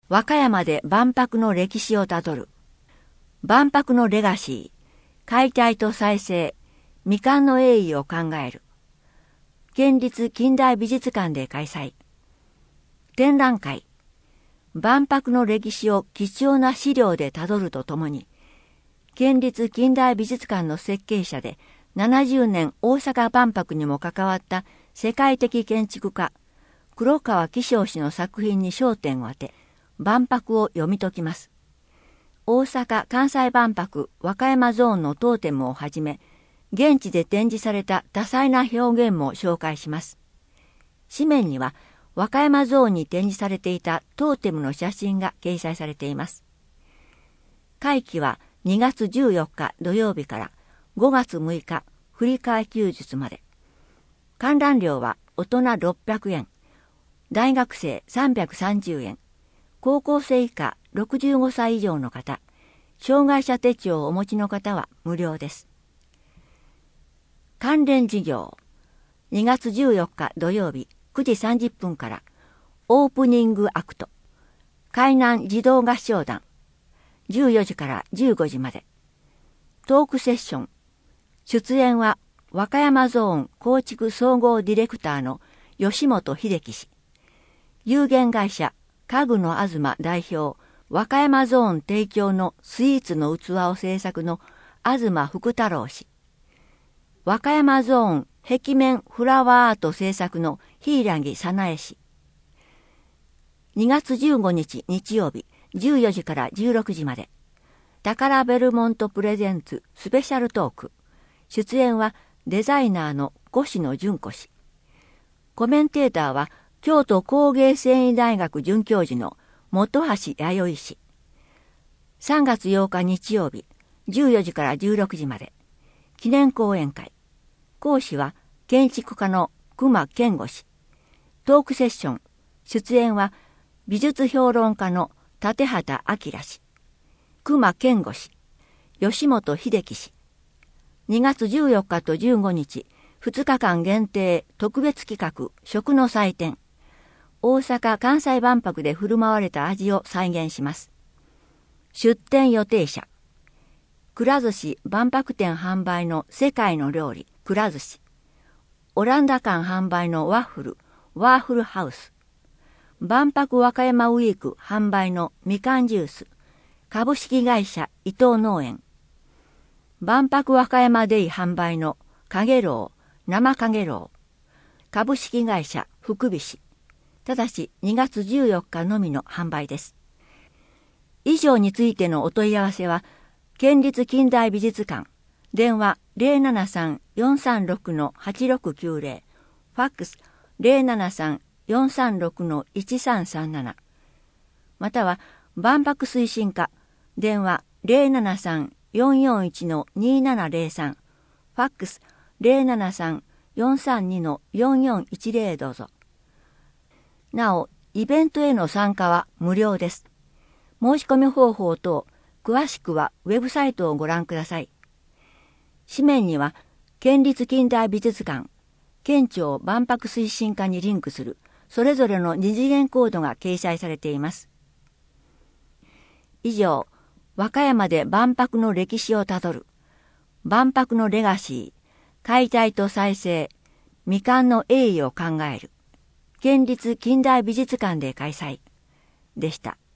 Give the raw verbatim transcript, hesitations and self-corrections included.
和歌山で万博の歴史をたどる。万博のレガシー、解体と再生、未完の栄誉を考える。県立近代美術館で開催。展覧会、万博の歴史を貴重な資料でたどるとともに、県立近代美術館の設計者でななじゅうねん大阪万博にも関わった世界的建築家、黒川紀章氏の作品に焦点を当て、万博を読み解きます。大阪・関西万博和歌山ゾーンのトーテムをはじめ、現地で展示された多彩な表現も紹介します。紙面には和歌山ゾーンに展示されていたトーテムの写真が掲載されています。会期はにがつじゅうよっか土曜日からごがつむいか振り替え休日まで。観覧料は大人ろっぴゃくえん、大学生さんびゃくさんじゅうえん、高校生以下ろくじゅうごさい以上の方、障害者手帳をお持ちの方は無料です。関連事業、にがつじゅうよっか土曜日くじさんじゅっぷんからオープニングアクト、海南児童合唱団、じゅうよじからじゅうごじまで。トークセッション、出演は和歌山ゾーン構築総合ディレクターの吉本秀樹氏、有限会社家具の東代表、和歌山ゾーン提供のスイーツの器を制作の東福太郎氏、和歌山ゾーン壁面フラワーアート制作の柊早苗氏。にがつじゅうごにち日曜日じゅうよじからじゅうろくじまで。宝ベルモントプレゼンツスペシャルトーク。出演はデザイナーの越野純子氏。コメンテーターは京都工芸繊維大学准教授の本橋弥生氏。さんがつようか日曜日じゅうよじからじゅうろくじまで。記念講演会。講師は建築家の隈研吾氏。トークセッション。出演は美術評論家の立畑明氏。隈研吾氏。吉本秀樹氏。にがつじゅうよっかとじゅうごにち、ふつかかん限定特別企画食の祭典。大阪・関西万博で振る舞われた味を再現します。出展予定者。くら寿司万博店販売の世界の料理、くら寿司。オランダ館販売のワッフル、ワーフルハウス。万博和歌山ウィーク販売のみかんジュース、株式会社伊藤農園。万博和歌山デイ販売のかげろう、生かげろう。株式会社福菱。ただしにがつじゅうよっかのみの販売です。以上についてのお問い合わせは、県立近代美術館、電話 ゼロななさん よんさんろく はちろくきゅうゼロ、ファックス ゼロななさん よんさんろく いちさんさんなな、または万博推進課、電話 ゼロななさん よんよんいち にななゼロさん、ファックス ゼロななさん よんさんに よんよんいちゼロどうぞ。なお、イベントへの参加は無料です。申し込み方法等、詳しくはウェブサイトをご覧ください。紙面には、県立近代美術館、県庁万博推進課にリンクする、それぞれの二次元コードが掲載されています。以上、和歌山で万博の歴史をたどる、万博のレガシー、解体と再生、未完の栄誉を考える、県立近代美術館で開催でした。